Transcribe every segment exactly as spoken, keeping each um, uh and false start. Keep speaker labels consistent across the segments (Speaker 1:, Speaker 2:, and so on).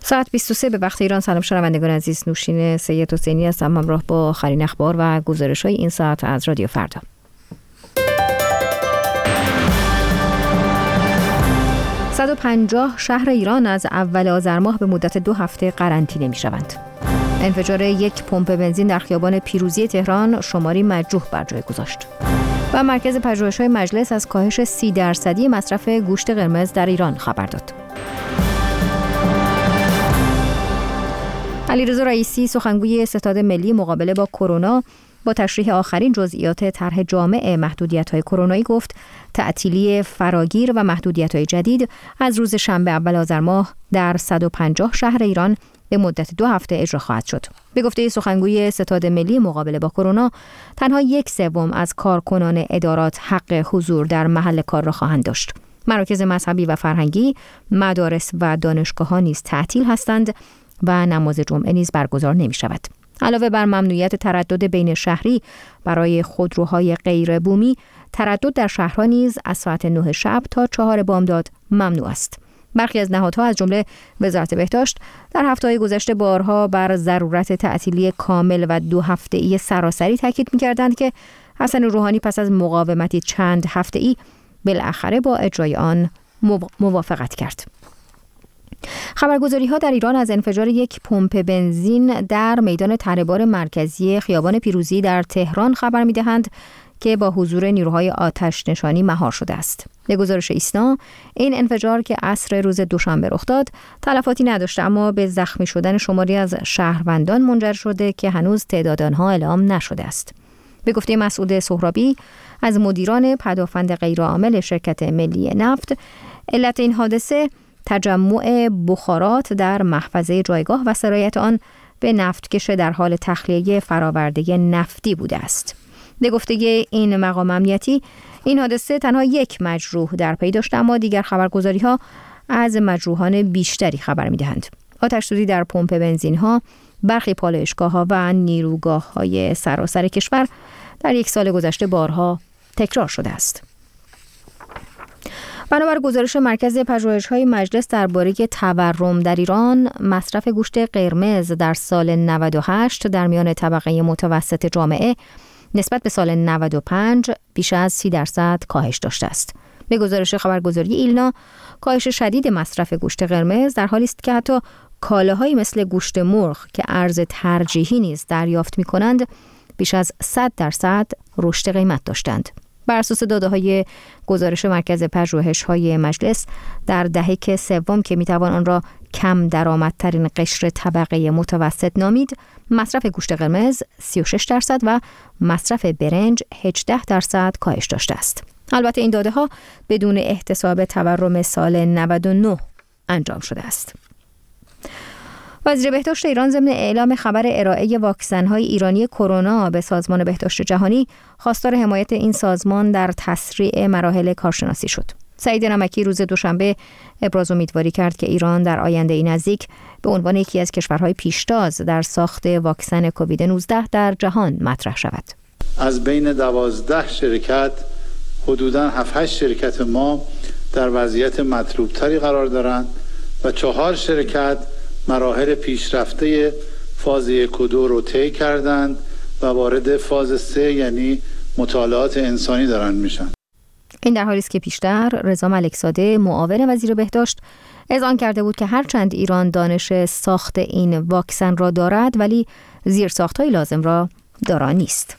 Speaker 1: ساعت بیست و سه به وقت ایران. سلام شنوندگان عزیز، نوشین سید حسینی هستم همراه با آخرین اخبار و گزارش‌های این ساعت از رادیو فردا. صد و پنجاه شهر ایران از اول آذر ماه به مدت دو هفته قرنطینه می‌شوند. انفجار یک پمپ بنزین در خیابان پیروزی تهران شماری مجروح بر جای گذاشت. و مرکز پژوهش‌های مجلس از کاهش سی درصدی مصرف گوشت قرمز در ایران خبر داد. علیرضا رئیسی سخنگوی ستاد ملی مقابله با کرونا با تشریح آخرین جزئیات طرح جامع محدودیت‌های کرونایی گفت تعطیلی فراگیر و محدودیت‌های جدید از روز شنبه اول آذر ماه در صد و پنجاه شهر ایران به مدت دو هفته اجرا خواهد شد. به گفته سخنگوی ستاد ملی مقابله با کرونا، تنها یک سوم از کارکنان ادارات حق حضور در محل کار را خواهند داشت. مراکز مذهبی و فرهنگی، مدارس و دانشگاه‌ها نیز تعطیل هستند و نماز جمعه نیز برگزار نمی شود. علاوه بر ممنوعیت تردد بین شهری برای خودروهای غیر بومی، تردد در شهرها نیز از ساعت نه شب تا چهار بامداد ممنوع است. برخی از نهادها از جمله وزارت بهداشت در هفته‌های گذشته بارها بر ضرورت تعطیلی کامل و دو هفته‌ای سراسری تاکید می‌کردند که حسن روحانی پس از مقاومتی چند هفته‌ای بالاخره با اجرای آن موافقت کرد. خبرگزاری‌ها در ایران از انفجار یک پمپ بنزین در میدان طلبار مرکزی خیابان پیروزی در تهران خبر می‌دهند که با حضور نیروهای آتش نشانی مهار شده است. به گزارش ایسنا، این انفجار که عصر روز دوشنبه رخ داد، تلفاتی نداشته اما به زخمی شدن شماری از شهروندان منجر شده که هنوز تعداد آنها اعلام نشده است. به گفته مسعود سهرابی از مدیران پدافند غیرعامل شرکت ملی نفت، علت این حادثه تجمع بخارات در محفظه جایگاه و سرایت آن به نفتکش در حال تخلیه فراورده نفتی بوده است. به گفته این مقام امنیتی، این حادثه تنها یک مجروح در پی داشت، اما دیگر خبرگزاری‌ها از مجروحان بیشتری خبر می‌دهند. آتش‌سوزی در پمپ بنزین‌ها، برخی پالایشگاه‌ها و نیروگاه‌های سراسر کشور در یک سال گذشته بارها تکرار شده است. بنابر گزارش مرکز پژوهش‌های مجلس درباره تورم در ایران، مصرف گوشت قرمز در سال نود و هشت در میان طبقه متوسط جامعه نسبت به سال نود و پنج بیش از سی درصد کاهش داشته است. به گزارش خبرگزاری ایلنا، کاهش شدید مصرف گوشت قرمز در حالی است که حتی کالاهایی مثل گوشت مرغ که ارز ترجیحی نیز دریافت می‌کنند، بیش از صد درصد رشد قیمت داشتند. بر اساس داده‌های گزارش مرکز پژوهش‌های مجلس، در دهک سوم که می‌توان آن را کم درآمدترین قشر طبقه متوسط نامید، مصرف گوشت قرمز سی و شش درصد و مصرف برنج هجده درصد کاهش داشته است. البته این داده‌ها بدون احتساب تورم سال نود و نه انجام شده است. وزیر بهداشت ایران ضمن اعلام خبر ارائه واکسن‌های ایرانی کرونا به سازمان بهداشت جهانی، خواستار حمایت این سازمان در تسریع مراحل کارشناسی شد. سعید نمکی روز دوشنبه ابراز امیدواری کرد که ایران در آینده نزدیک به عنوان یکی از کشورهای پیشتاز در ساخت واکسن کووید نوزده در جهان مطرح شود.
Speaker 2: از بین دوازده شرکت حدوداً هفت هشت شرکت ما در وضعیت مطلوبتری قرار دارند و چهار شرکت مراحل پیشرفته فاز یک و دو رو طی کردند و وارد فاز سه یعنی مطالعات انسانی دارند میشن.
Speaker 1: این در حالی است که پیشتر رضا ملکزاده معاون وزیر بهداشت اذعان کرده بود که هرچند ایران دانش ساخت این واکسن را دارد، ولی زیرساخت‌های لازم را دارا نیست.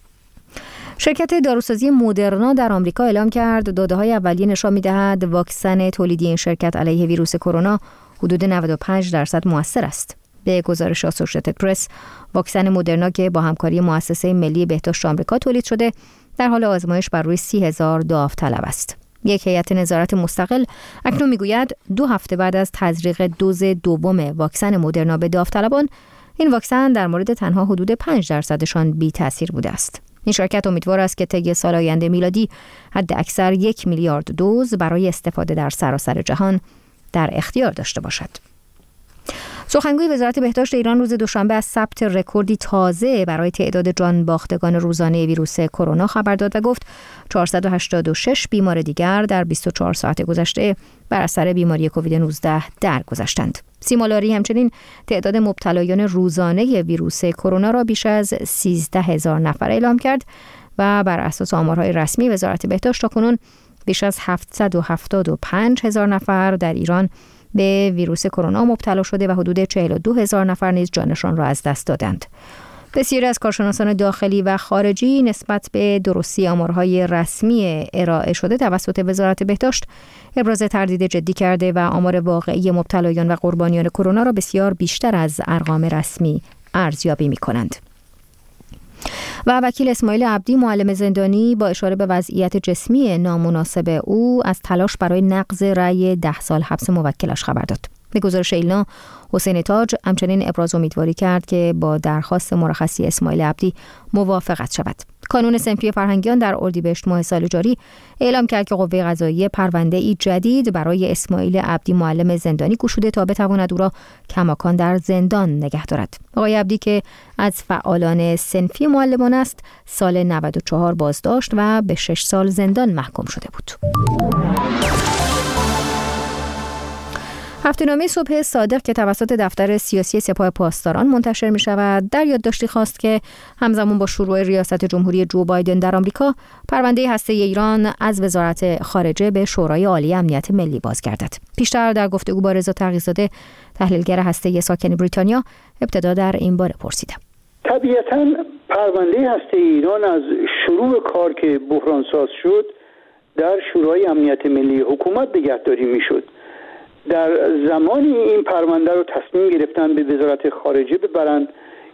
Speaker 1: شرکت داروسازی مدرنا در آمریکا اعلام کرد داده‌های اولیه نشان می‌دهد واکسن تولیدی این شرکت علیه ویروس کرونا حدود نود و پنج درصد مؤثر است. به گزارش اسوشییتد پرس، واکسن مدرنا که با همکاری مؤسسه ملی بهداشت آمریکا تولید شده، در حال آزمایش بر روی سی هزار داوطلب است. یک هیئت نظارت مستقل اکنون میگوید دو هفته بعد از تزریق دوز دوم واکسن مدرنا به داوطلبان، این واکسن در مورد تنها حدود پنج درصدشان بی تاثیر بوده است. این شرکت امیدوار است که طی سال آینده میلادی حد اکثر یک میلیارد دوز برای استفاده در سراسر جهان در اختیار داشته باشد. سخنگوی وزارت بهداشت ایران روز دوشنبه از ثبت رکوردی تازه برای تعداد جان باختگان روزانه ویروس کرونا خبر داد و گفت چهارصد و هشتاد و شش بیمار دیگر در بیست و چهار ساعت گذشته بر اثر بیماری کووید نوزده درگذشتند. سیمالاری همچنین تعداد مبتلایان روزانه ویروس کرونا را بیش از سیزده هزار نفر اعلام کرد و بر اساس آمارهای رسمی وزارت بهداشت تاکنون بیش از هفتصد و هفتاد و پنج هزار نفر در ایران به ویروس کرونا مبتلا شده و حدود چهل و دو هزار نفر نیز جانشان را از دست دادند. بسیاری از کارشناسان داخلی و خارجی نسبت به درستی آمارهای رسمی ارائه شده توسط وزارت بهداشت ابراز تردید جدی کرده و آمار واقعی مبتلایان و قربانیان کرونا را بسیار بیشتر از ارقام رسمی ارزیابی می‌کنند. و وکیل اسماعیل عبدی معلم زندانی با اشاره به وضعیت جسمی نامناسب او از تلاش برای نقض رأی ده سال حبس موکلش خبر داد. به گزارش ایلنا، حسین تاج همچنین ابراز امیدواری کرد که با درخواست مرخصی اسماعیل عبدی موافقت شود. کانون صنفی فرهنگیان در اردیبهشت ماه سال جاری اعلام کرد که قوه قضاییه پرونده‌ای جدید برای اسماعیل عبدی معلم زندانی گشوده تا بتواند او را کماکان در زندان نگه دارد. آقای عبدی که از فعالان صنفی معلمان است، سال نود و چهار بازداشت و به شش سال زندان محکوم شده بود. هفته‌نامه صبح صادق که توسط دفتر سیاسی سپاه پاسداران منتشر می شود در یادداشتی خواست که همزمان با شروع ریاست جمهوری جو بایدن در آمریکا پرونده هسته ایران از وزارت خارجه به شورای عالی امنیت ملی بازگردد. پیشتر در گفتگو با رضا تقی‌زاده تحلیلگر هسته ساکن بریتانیا ابتدا در این باره پرسیدم.
Speaker 3: طبیعتاً پرونده هسته ایران از شروع کار که بحرانساز شد در شورای امنیت ملی حکومت نگهداری میشد. در زمانی این پرونده رو تصمیم گرفتن به وزارت خارجه ببرند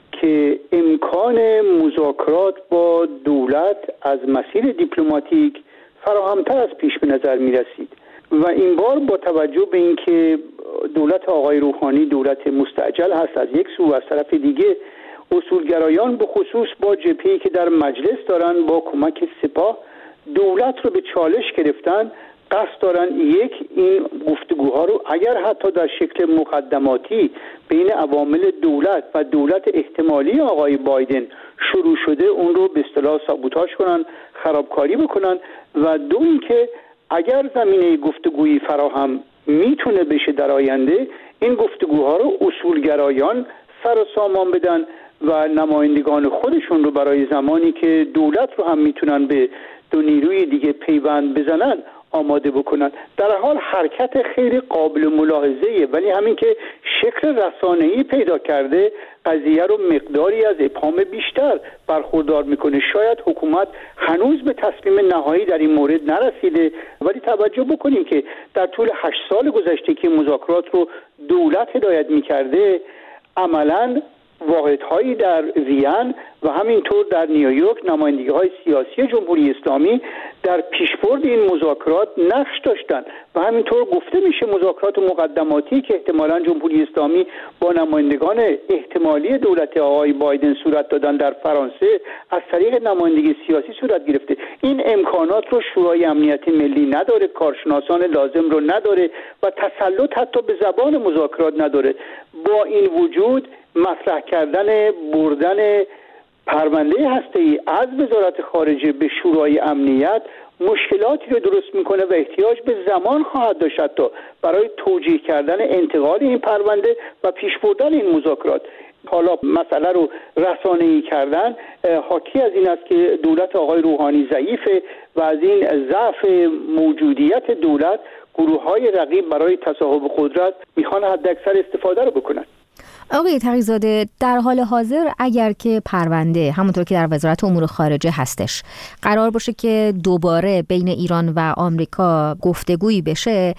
Speaker 3: که امکان مذاکرات با دولت از مسیر دیپلماتیک فراهمتر از پیش به نظر می رسید و این بار با توجه به اینکه دولت آقای روحانی دولت مستعجل هست از یک سو، از طرف دیگه اصولگرایان به خصوص با جبهه‌ای که در مجلس دارن با کمک سپاه دولت رو به چالش گرفتن، قصد دارن یک این گفتگوها رو اگر حتی در شکل مقدماتی بین عوامل دولت و دولت احتمالی آقای بایدن شروع شده اون رو به اصطلاح سابوتاژ کنن، خرابکاری بکنن و دو اینکه اگر زمینه گفتگویی فراهم میتونه بشه در آینده این گفتگوها رو اصولگرایان سر و سامان بدن و نمایندگان خودشون رو برای زمانی که دولت رو هم میتونن به دو نیروی دیگه پیوند بزنن آماده بکنن. در حال حرکت خیلی قابل ملاحظه‌ایه، ولی همین که شکل رسانه‌ای پیدا کرده قضیه رو مقداری از ابهام بیشتر برخوردار میکنه. شاید حکومت هنوز به تصمیم نهایی در این مورد نرسیده، ولی توجه بکنید که در طول هشت سال گذشته که مذاکرات رو دولت هدایت میکرده عملاً واحدهایی در وین و همینطور در نیویورک نمایندگی‌های سیاسی جمهوری اسلامی در پیشبرد این مذاکرات نقش داشتند و همینطور گفته میشه مذاکرات مقدماتی که احتمالاً جمهوری اسلامی با نمایندگان احتمالی دولت آقای بایدن صورت دادن در فرانسه از طریق نمایندگی سیاسی صورت گرفته. این امکانات رو شورای امنیت ملی نداره، کارشناسان لازم رو نداره و تسلط حتی به زبان مذاکرات نداره. با این وجود مطرح کردن بردن پرونده هسته‌ای از وزارت خارجه به شورای امنیت مشکلاتی رو درست میکنه و احتیاج به زمان خواهد داشت حتی برای توجیه کردن انتقال این پرونده و پیش بردن این مذاکرات. حالا مسئله رو رسانه‌ای کردن حاکی از این است که دولت آقای روحانی ضعیفه و از این ضعف موجودیت دولت گروه‌های رقیب برای تصاحب قدرت میخوان حداکثر استفاده رو بکنن.
Speaker 1: آقای تقی‌زاده، در حال حاضر اگر که پرونده همونطور که در وزارت امور خارجه هستش قرار باشه که دوباره بین ایران و آمریکا گفتگویی بشه،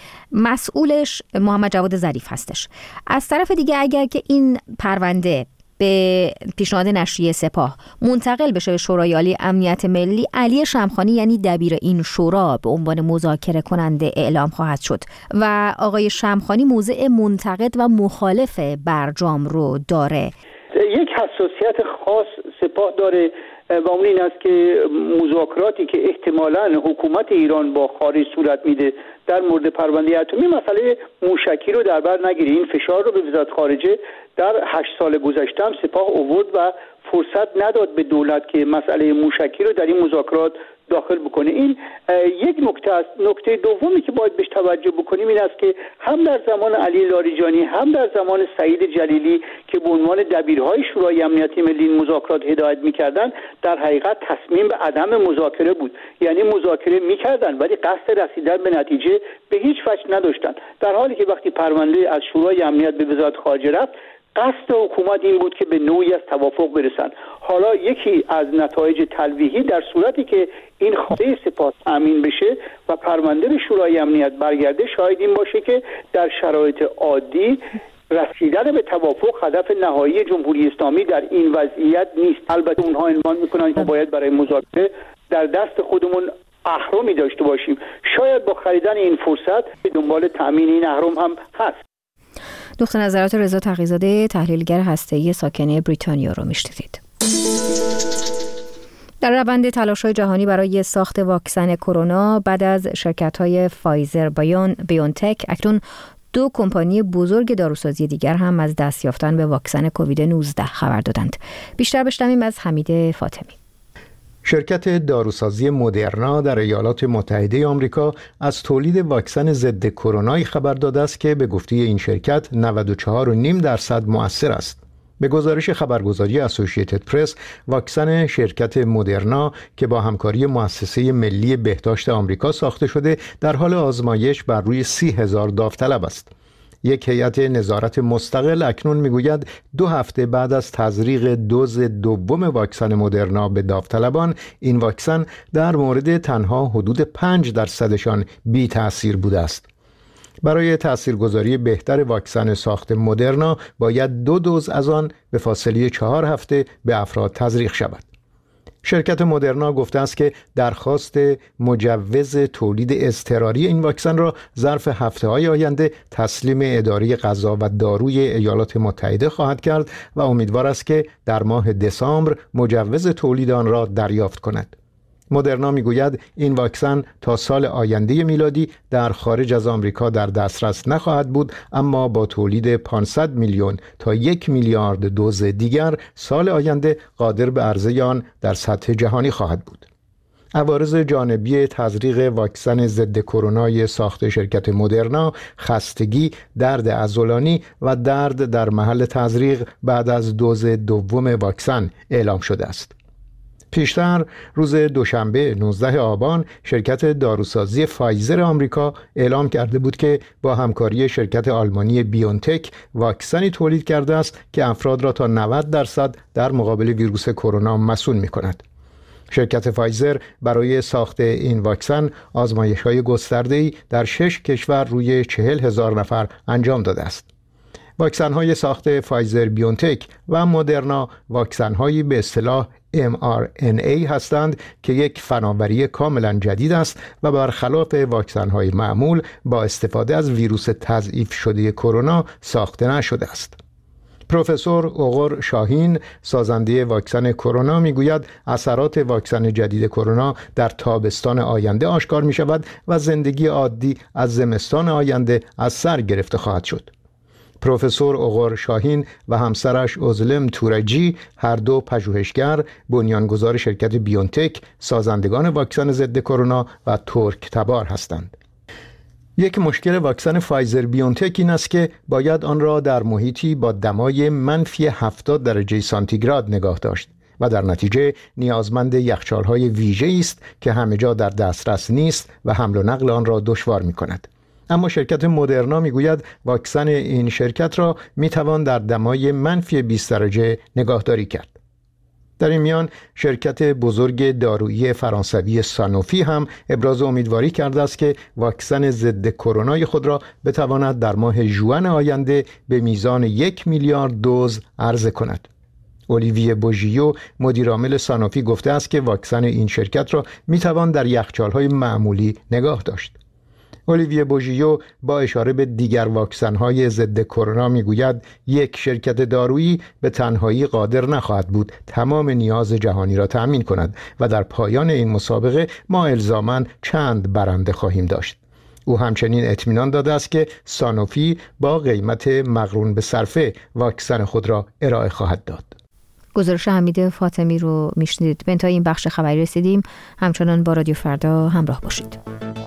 Speaker 1: مسئولش محمد جواد ظریف هستش. از طرف دیگه اگر که این پرونده به پیشنهاد نشریه سپاه منتقل بشه به شورای عالی امنیت ملی، علی شمخانی یعنی دبیر این شورا به عنوان مذاکره کننده اعلام خواهد شد و آقای شمخانی موضع منتقد و مخالف برجام رو داره.
Speaker 3: یک حساسیت خاص سپاه داره و اون این است که مذاکراتی که احتمالاً حکومت ایران با خارج صورت میده در مورد پرونده اتمی، مسئله موشکی رو در بر نگیره. این فشار رو به وزارت خارجه در هشت سال گذشته هم سپاه آورد و فرصت نداد به دولت که مسئله موشکی رو در این مذاکرات داخل بکنه. این یک نکته است. نکته دومی که باید بهش توجه بکنیم این است که هم در زمان علی لاریجانی هم در زمان سعید جلیلی که به عنوان دبیرهای شورای امنیت ملی این مذاکرات هدایت می‌کردند، در حقیقت تصمیم به عدم مذاکره بود. یعنی مذاکره می‌کردند ولی قصد رسیدن به نتیجه به هیچ وجه نداشتند، در حالی که وقتی پرونده از شورای امنیت به وزارت خارجه رفت، قصد حکومت این بود که به نوعی از توافق برسن. حالا یکی از نتایج تلویحی در صورتی که این خواسته سپاه تامین بشه و پرونده به شورای امنیت برگرده، شاید این باشه که در شرایط عادی رسیدن به توافق هدف نهایی جمهوری اسلامی در این وضعیت نیست. البته اونها عنوان میکنن که باید برای مذاکره در دست خودمون اهرمی داشته باشیم. شاید با خریدن این فرصت به دنبال تامین این اهرم هم هست.
Speaker 1: نقطه نظرات رضا تقی‌زاده، تحلیلگر هسته‌ای ساکن بریتانیا رو میشنوید. در روند تلاش‌های جهانی برای ساخت واکسن کرونا بعد از شرکت‌های فایزر بایون بیونتک، اکنون دو کمپانی بزرگ داروسازی دیگر هم از دست یافتن به واکسن کووید نوزده خبر دادند. بیشتر بشنویم از حمید فاطمی.
Speaker 4: شرکت داروسازی مدرنا در ایالات متحده آمریکا از تولید واکسن ضد کرونایی خبر داده است که به گفته این شرکت نود و چهار و نیم درصد مؤثر است. به گزارش خبرگزاری اسوسییتد پرس، واکسن شرکت مدرنا که با همکاری مؤسسه ملی بهداشت آمریکا ساخته شده، در حال آزمایش بر روی سی هزار داوطلب است. یک هیئت نظارت مستقل اکنون میگوید دو هفته بعد از تزریق دوز دوم واکسن مدرنا به داوطلبان، این واکسن در مورد تنها حدود پنج درصدشان بی تأثیر بوده است. برای تاثیرگذاری بهتر واکسن ساخت مدرنا باید دو دوز از آن به فاصله چهار هفته به افراد تزریق شود. شرکت مدرنا گفته است که درخواست مجوز تولید اضطراری این واکسن را ظرف هفته‌های آینده تسلیم اداره غذا و داروی ایالات متحده خواهد کرد و امیدوار است که در ماه دسامبر مجوز تولید آن را دریافت کند. مدرنا میگوید این واکسن تا سال آینده میلادی در خارج از آمریکا در دسترس نخواهد بود، اما با تولید پانصد میلیون تا یک میلیارد دوز دیگر سال آینده قادر به عرضه آن در سطح جهانی خواهد بود. عوارض جانبی تزریق واکسن ضد کرونای ساخت شرکت مدرنا خستگی، درد عضلانی و درد در محل تزریق بعد از دوز دوم واکسن اعلام شده است. پیشتر روز دوشنبه نوزده آبان شرکت داروسازی فایزر آمریکا اعلام کرده بود که با همکاری شرکت آلمانی بیونتک واکسنی تولید کرده است که افراد را تا نود درصد در مقابل ویروس کرونا مسئول می‌کند. شرکت فایزر برای ساخت این واکسن آزمایش‌های گسترده‌ای در شش کشور روی چهل هزار نفر انجام داده است. واکسن‌های ساخت فایزر بیونتک و مدرنا واکسن‌هایی به اصطلاح ام آر ان ای هستند که یک فناوری کاملا جدید است و برخلاف واکسن‌های معمول با استفاده از ویروس تضعیف شده کرونا ساخته نشده است. پروفسور اوغور شاهین، سازنده واکسن کرونا، میگوید اثرات واکسن جدید کرونا در تابستان آینده آشکار می شود و زندگی عادی از زمستان آینده از سر گرفته خواهد شد. پروفسور اوغور شاهین و همسرش اوزلم تورجی، هر دو پژوهشگر، بنیانگذار شرکت بیونتک، سازندگان واکسن ضد کرونا و ترک تبار هستند. یک مشکل واکسن فایزر بیونتک این است که باید آن را در محیطی با دمای منفی هفتاد درجه سانتیگراد نگاه داشت و در نتیجه نیازمند یخچال‌های ویژه‌ای است که همه جا در دسترس نیست و حمل و نقل آن را دشوار می‌کند. اما شرکت مدرنا میگوید واکسن این شرکت را میتوان در دمای منفی بیست درجه نگاهداری کرد. در این میان شرکت بزرگ دارویی فرانسوی سانوفی هم ابراز امیدواری کرده است که واکسن ضد کرونای خود را بتواند در ماه ژوئن آینده به میزان یک میلیارد دوز عرضه کند. اولیویه بوژیو، مدیرعامل سانوفی، گفته است که واکسن این شرکت را میتوان در یخچال‌های معمولی نگاه داشت. اولیویه بوژیو با اشاره به دیگر واکسن‌های ضد کرونا میگوید یک شرکت دارویی به تنهایی قادر نخواهد بود تمام نیاز جهانی را تأمین کند و در پایان این مسابقه ما الزاماً چند برنده خواهیم داشت. او همچنین اطمینان داده است که سانوفی با قیمت مقرون به صرفه واکسن خود را ارائه خواهد داد.
Speaker 1: گزارش حمید فاطمی رو میشنید. به انتهای این بخش خبری رسیدیم. همچنان با رادیو فردا همراه باشید.